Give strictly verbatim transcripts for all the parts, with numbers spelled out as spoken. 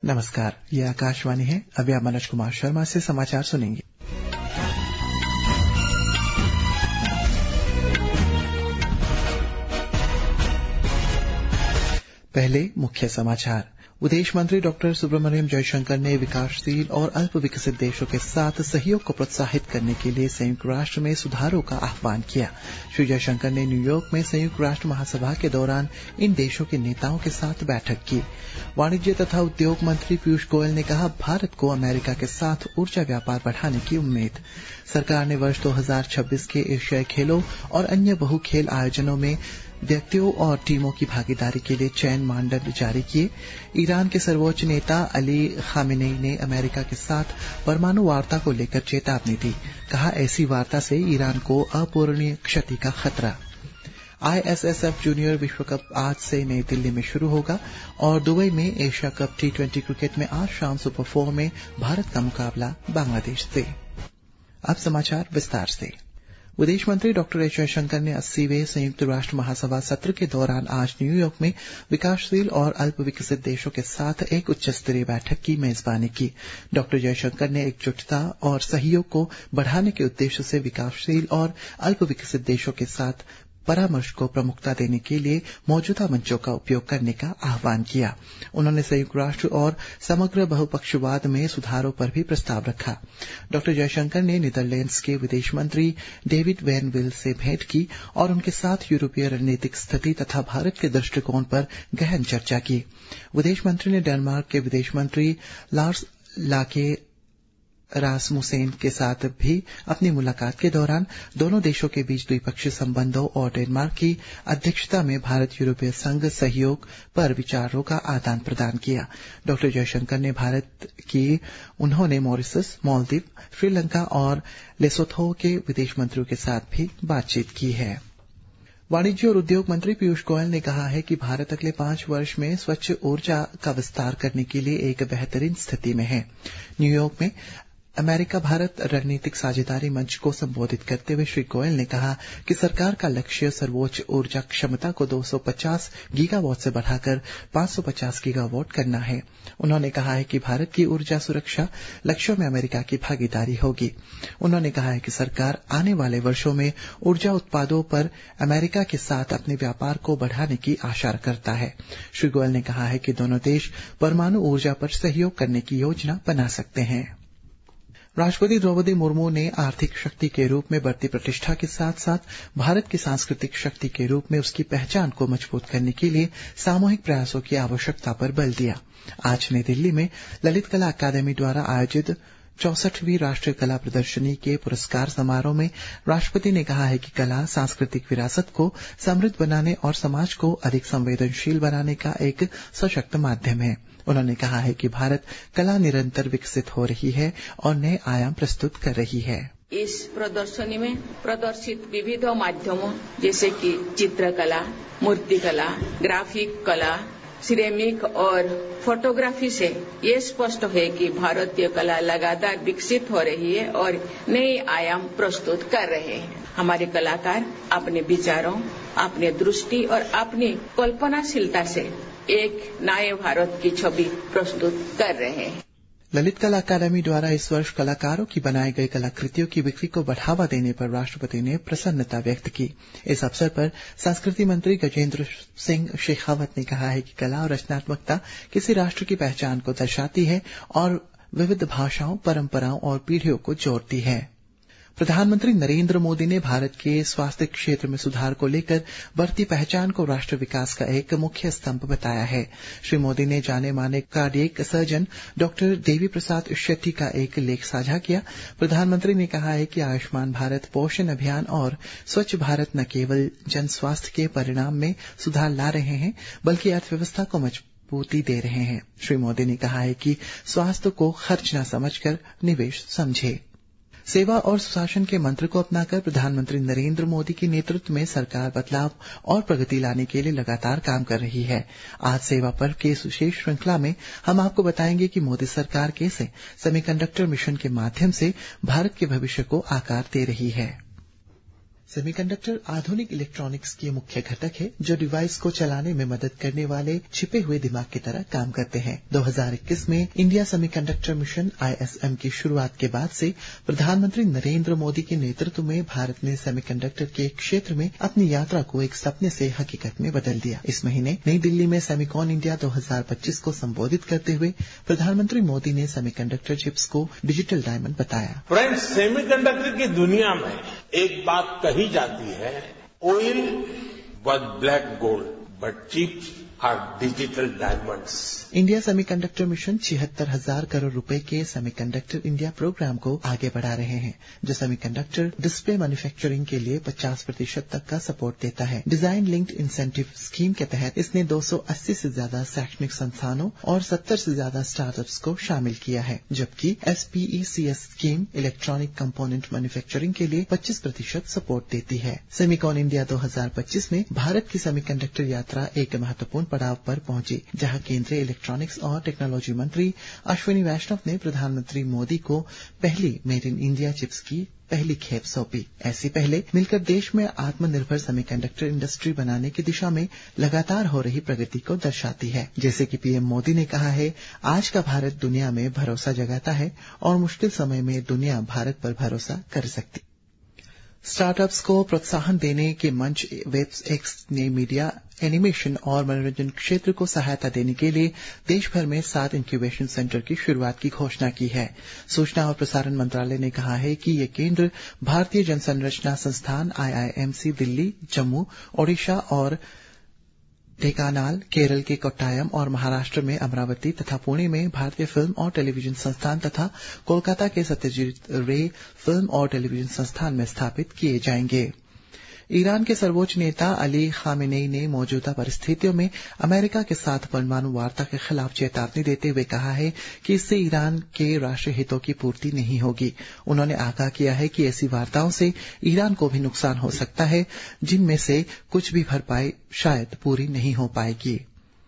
नमस्कार, ये आकाशवाणी है। अभी आप मनोज कुमार शर्मा से समाचार सुनेंगे। पहले मुख्य समाचार। विदेश मंत्री डॉक्टर सुब्रमण्यम जयशंकर ने विकासशील और अल्प विकसित देशों के साथ सहयोग को प्रोत्साहित करने के लिए संयुक्त राष्ट्र में सुधारों का आह्वान किया। श्री जयशंकर ने न्यूयॉर्क में संयुक्त राष्ट्र महासभा के दौरान इन देशों के नेताओं के साथ बैठक की। वाणिज्य तथा उद्योग मंत्री पीयूष गोयल ने कहा, भारत को अमेरिका के साथ ऊर्जा व्यापार बढ़ाने की उम्मीद। सरकार ने वर्ष दो हज़ार छब्बीस के एशियाई खेलों और अन्य बहु खेल आयोजनों में व्यक्तियों और टीमों की भागीदारी के लिए चयन मानदंड जारी किए। ईरान के सर्वोच्च नेता अली खामेनेई ने अमेरिका के साथ परमाणु वार्ता को लेकर चेतावनी दी। कहा, ऐसी वार्ता से ईरान को अपूरणीय क्षति का खतरा। आईएसएसएफ जूनियर विश्व कप आज से नई दिल्ली में शुरू होगा और दुबई में Asia cup T twenty cricket में आज शाम सुपर फोर में भारत का मुकाबला बांग्लादेश से। अब समाचार विस्तार से। विदेश मंत्री डॉक्टर एस जयशंकर ने अस्सीवें संयुक्त राष्ट्र महासभा सत्र के दौरान आज न्यूयॉर्क में विकासशील और अल्प विकसित देशों के साथ एक उच्च स्तरीय बैठक की मेजबानी की। डॉक्टर जयशंकर ने एकजुटता और सहयोग को बढ़ाने के उद्देश्य से विकासशील और अल्प विकसित देशों के साथ परामर्श को प्रमुखता देने के लिए मौजूदा मंचों का उपयोग करने का आह्वान किया। उन्होंने संयुक्त राष्ट्र और समग्र बहुपक्षवाद में सुधारों पर भी प्रस्ताव रखा। डॉक्टर जयशंकर ने नीदरलैंड्स के विदेश मंत्री डेविड वैन विल से भेंट की और उनके साथ यूरोपीय रणनीतिक स्थिति तथा भारत के दृष्टिकोण पर गहन चर्चा की। विदेश मंत्री ने डेनमार्क के विदेश मंत्री लार्स लाके रासमुसेन के साथ भी अपनी मुलाकात के दौरान दोनों देशों के बीच द्विपक्षीय संबंधों और डेनमार्क की अध्यक्षता में भारत यूरोपीय संघ सहयोग पर विचारों का आदान प्रदान किया। डॉक्टर जयशंकर ने भारत की उन्होंने मॉरिशस, मालदीव, श्रीलंका और लेसोथो के विदेश मंत्रियों के साथ भी बातचीत की है। वाणिज्य और उद्योग मंत्री पीयूष गोयल ने कहा है कि भारत अगले पांच वर्ष में स्वच्छ ऊर्जा का विस्तार करने के लिए एक बेहतरीन स्थिति में है। न्यूयॉर्क में अमेरिका भारत रणनीतिक साझेदारी मंच को संबोधित करते हुए श्री गोयल ने कहा कि सरकार का लक्ष्य सर्वोच्च ऊर्जा क्षमता को दो सौ पचास गीगावाट से बढ़ाकर पांच सौ पचास गीगावाट करना है। उन्होंने कहा है कि भारत की ऊर्जा सुरक्षा लक्ष्यों में अमेरिका की भागीदारी होगी। उन्होंने कहा है कि सरकार आने वाले वर्षों में ऊर्जा उत्पादों पर अमेरिका के साथ अपने व्यापार को बढ़ाने की आशा करता है। श्री गोयल ने कहा है कि दोनों देश परमाणु ऊर्जा पर सहयोग करने की योजना बना सकते हैं। राष्ट्रपति द्रौपदी मुर्मू ने आर्थिक शक्ति के रूप में बढ़ती प्रतिष्ठा के साथ साथ भारत की सांस्कृतिक शक्ति के रूप में उसकी पहचान को मजबूत करने के लिए सामूहिक प्रयासों की आवश्यकता पर बल दिया। आज नई दिल्ली में ललित कला अकादमी द्वारा आयोजित चौसठवीं राष्ट्रीय कला प्रदर्शनी के पुरस्कार समारोह में राष्ट्रपति ने कहा है कि कला सांस्कृतिक विरासत को समृद्ध बनाने और समाज को अधिक संवेदनशील बनाने का एक सशक्त माध्यम है। उन्होंने कहा है कि भारत कला निरंतर विकसित हो रही है और नए आयाम प्रस्तुत कर रही है। इस प्रदर्शनी में प्रदर्शित विविध माध्यमों जैसे कि चित्रकला, मूर्तिकला, ग्राफिक कला, सिरेमिक और फोटोग्राफी से ये स्पष्ट है कि भारतीय कला लगातार विकसित हो रही है और नए आयाम प्रस्तुत कर रहे हैं। हमारे कलाकार अपने विचारों, अपने दृष्टि और अपनी कल्पनाशीलता से एक नए भारत की छवि प्रस्तुत कर रहे हैं। ललित कला अकादमी द्वारा इस वर्ष कलाकारों की बनाई गई कलाकृतियों की बिक्री को बढ़ावा देने पर राष्ट्रपति ने प्रसन्नता व्यक्त की। इस अवसर पर संस्कृति मंत्री गजेंद्र सिंह शेखावत ने कहा है कि कला और रचनात्मकता किसी राष्ट्र की पहचान को दर्शाती है और विविध भाषाओं, परंपराओं और पीढ़ियों को जोड़ती है। प्रधानमंत्री नरेंद्र मोदी ने भारत के स्वास्थ्य क्षेत्र में सुधार को लेकर बढ़ती पहचान को राष्ट्र विकास का एक मुख्य स्तंभ बताया है। श्री मोदी ने जाने माने cardiac surgeon doctor Devi Prasad Shetty का एक लेख साझा किया। प्रधानमंत्री ने कहा है कि आयुष्मान भारत पोषण अभियान और स्वच्छ भारत न केवल जन स्वास्थ्य के परिणाम में सुधार ला रहे हैं बल्कि अर्थव्यवस्था को मजबूती दे रहे हैं। श्री मोदी ने कहा है कि स्वास्थ्य को खर्च न समझकर निवेश समझे। सेवा और सुशासन के मंत्र को अपनाकर प्रधानमंत्री नरेंद्र मोदी के नेतृत्व में सरकार बदलाव और प्रगति लाने के लिए लगातार काम कर रही है। आज सेवा पर्व के इस विशेष श्रृंखला में हम आपको बताएंगे कि मोदी सरकार कैसे सेमीकंडक्टर मिशन के माध्यम से भारत के भविष्य को आकार दे रही है। सेमीकंडक्टर आधुनिक इलेक्ट्रॉनिक्स के मुख्य घटक है जो डिवाइस को चलाने में मदद करने वाले छिपे हुए दिमाग की तरह काम करते हैं। दो हज़ार इक्कीस में India semiconductor mission I S M की शुरुआत के बाद से प्रधानमंत्री नरेंद्र मोदी के नेतृत्व में भारत ने सेमीकंडक्टर के क्षेत्र में अपनी यात्रा को एक सपने से हकीकत में बदल दिया। इस महीने नई दिल्ली में सेमीकॉन इंडिया दो हज़ार पच्चीस को संबोधित करते हुए प्रधानमंत्री मोदी ने सेमीकंडक्टर चिप्स को डिजिटल डायमंड बताया। फ्रेंड्स, सेमीकंडक्टर की दुनिया में एक बात कही जाती है, oil was black gold but chips are digital diamonds. India semiconductor mission छिहत्तर हजार करोड़ रुपए के सेमीकंडक्टर इंडिया प्रोग्राम को आगे बढ़ा रहे हैं, जो सेमीकंडक्टर डिस्प्ले मैन्युफैक्चरिंग के लिए पचास प्रतिशत तक का सपोर्ट देता है। डिजाइन लिंक्ड इंसेंटिव स्कीम के तहत इसने दो सौ अस्सी से ज्यादा शैक्षणिक संस्थानों और सत्तर से ज्यादा स्टार्टअप्स को शामिल किया है, जबकि S P E C S scheme electronic component manufacturing के लिए पच्चीस प्रतिशत सपोर्ट देती है। सेमीकॉन इंडिया दो हज़ार पच्चीस में भारत की सेमीकंडक्टर यात्रा एक महत्वपूर्ण पड़ाव पर पहुंची, जहां केंद्रीय इलेक्ट्रॉनिक्स और टेक्नोलॉजी मंत्री अश्विनी वैष्णव ने प्रधानमंत्री मोदी को पहली मेड इन इंडिया चिप्स की पहली खेप सौंपी। ऐसी पहले मिलकर देश में आत्मनिर्भर सेमीकंडक्टर इंडस्ट्री बनाने की दिशा में लगातार हो रही प्रगति को दर्शाती है। जैसे कि पीएम मोदी ने कहा है, आज का भारत दुनिया में भरोसा जगाता है और मुश्किल समय में दुनिया भारत पर भरोसा कर सकती। स्टार्टअप्स को प्रोत्साहन देने के मंच वेबएक्स ने मीडिया, एनिमेशन और मनोरंजन क्षेत्र को सहायता देने के लिए देश भर में सात इंक्यूबेशन सेंटर की शुरुआत की घोषणा की है। सूचना और प्रसारण मंत्रालय ने कहा है कि ये केंद्र भारतीय जनसंरचना संस्थान I I M C Delhi, Jammu, Odisha और ढेंकानाल, केरल के कोट्टायम और महाराष्ट्र में अमरावती तथा पुणे में भारतीय फिल्म और टेलीविजन संस्थान तथा कोलकाता के सत्यजीत रे फिल्म और टेलीविजन संस्थान में स्थापित किए जाएंगे। ईरान के सर्वोच्च नेता अली खामेनेई ने मौजूदा परिस्थितियों में अमेरिका के साथ परमाणु वार्ता के खिलाफ चेतावनी देते हुए कहा है कि इससे ईरान के राष्ट्रीय हितों की पूर्ति नहीं होगी। उन्होंने आगाह किया है कि ऐसी वार्ताओं से ईरान को भी नुकसान हो सकता है, जिनमें से कुछ भी भरपाई शायद पूरी नहीं हो पाएगी।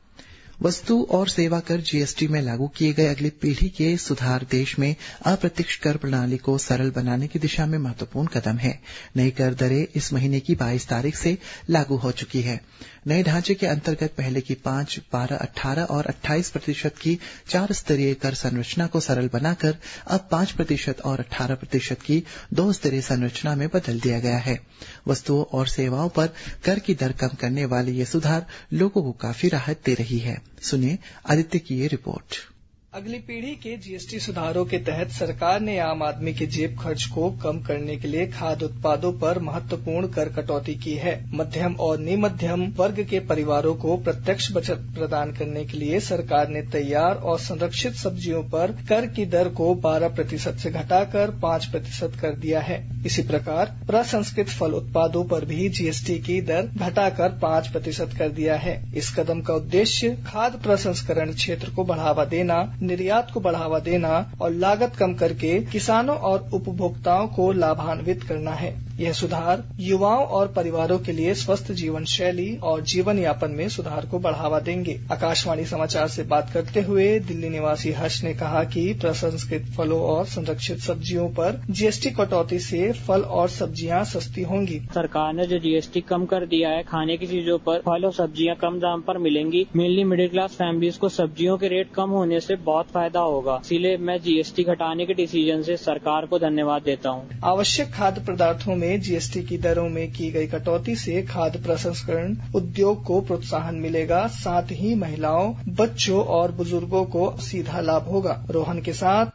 वस्तु और सेवा कर जीएसटी में लागू किए गए अगली पीढ़ी के सुधार देश में अप्रत्यक्ष कर प्रणाली को सरल बनाने की दिशा में महत्वपूर्ण कदम है। नई कर दरें इस महीने की बाईस तारीख से लागू हो चुकी है। नए ढांचे के अंतर्गत पहले की पांच, बारह, अठारह और अट्ठाईस प्रतिशत की चार स्तरीय कर संरचना को सरल बनाकर अब पांच प्रतिशत और अठारह प्रतिशत की दो स्तरीय संरचना में बदल दिया गया है। वस्तुओं और सेवाओं पर कर की दर कम करने वाले ये सुधार लोगों को काफी राहत दे रही है। सुनिए आदित्य की ये रिपोर्ट। अगली पीढ़ी के जीएसटी सुधारों के तहत सरकार ने आम आदमी के जेब खर्च को कम करने के लिए खाद्य उत्पादों पर महत्वपूर्ण कर कटौती की है। मध्यम और निमध्यम वर्ग के परिवारों को प्रत्यक्ष बचत प्रदान करने के लिए सरकार ने तैयार और संरक्षित सब्जियों पर कर की दर को बारह प्रतिशत से घटाकर पांच प्रतिशत कर दिया है। इसी प्रकार प्रसंस्कृत फल उत्पादों पर भी जीएसटी की दर घटाकर पांच प्रतिशत कर दिया है। इस कदम का उद्देश्य खाद्य प्रसंस्करण क्षेत्र को बढ़ावा देना, निर्यात को बढ़ावा देना और लागत कम करके किसानों और उपभोक्ताओं को लाभान्वित करना है। यह सुधार युवाओं और परिवारों के लिए स्वस्थ जीवन शैली और जीवन यापन में सुधार को बढ़ावा देंगे। आकाशवाणी समाचार से बात करते हुए दिल्ली निवासी हर्ष ने कहा कि प्रसंस्कृत फलों और संरक्षित सब्जियों पर जीएसटी कटौती से फल और सब्जियां सस्ती होंगी। सरकार ने जो जीएसटी कम कर दिया है, खाने की चीजों पर फल और सब्जियां कम दाम पर मिलेंगी। मेनली मिडिल क्लास फैमिलीज को सब्जियों के रेट कम होने से बहुत फायदा होगा। इसीलिए मैं जीएसटी घटाने के डिसीजन से सरकार को धन्यवाद देता हूँ। आवश्यक खाद्य पदार्थों में जीएसटी की दरों में की गई कटौती से खाद्य प्रसंस्करण उद्योग को प्रोत्साहन मिलेगा। साथ ही महिलाओं, बच्चों और बुजुर्गों को सीधा लाभ होगा। रोहन के साथ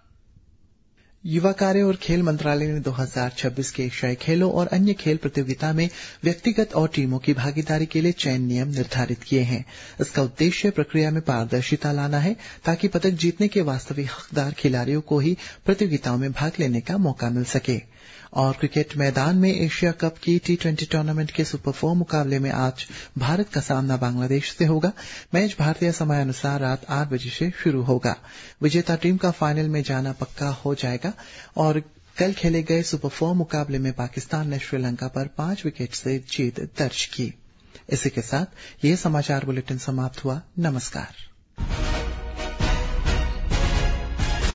युवा कार्य और खेल मंत्रालय ने दो हज़ार छब्बीस के एशियाई खेलों और अन्य खेल प्रतियोगिता में व्यक्तिगत और टीमों की भागीदारी के लिए चयन नियम निर्धारित किए हैं। इसका उद्देश्य प्रक्रिया में पारदर्शिता लाना है, ताकि पदक जीतने के वास्तविक हकदार खिलाड़ियों को ही प्रतियोगिताओं में भाग लेने का मौका मिल सके। और क्रिकेट मैदान में एशिया कप की टी ट्वेंटी टूर्नामेंट के सुपर फोर मुकाबले में आज भारत का सामना बांग्लादेश से होगा। मैच भारतीय समयानुसार रात आठ बजे से शुरू होगा। विजेता टीम का फाइनल में जाना पक्का हो जाएगा। और कल खेले गए सुपर फोर मुकाबले में पाकिस्तान ने श्रीलंका पर पांच विकेट से जीत दर्ज की। इसी के साथ ये समाचार बुलेटिन समाप्त हुआ। नमस्कार।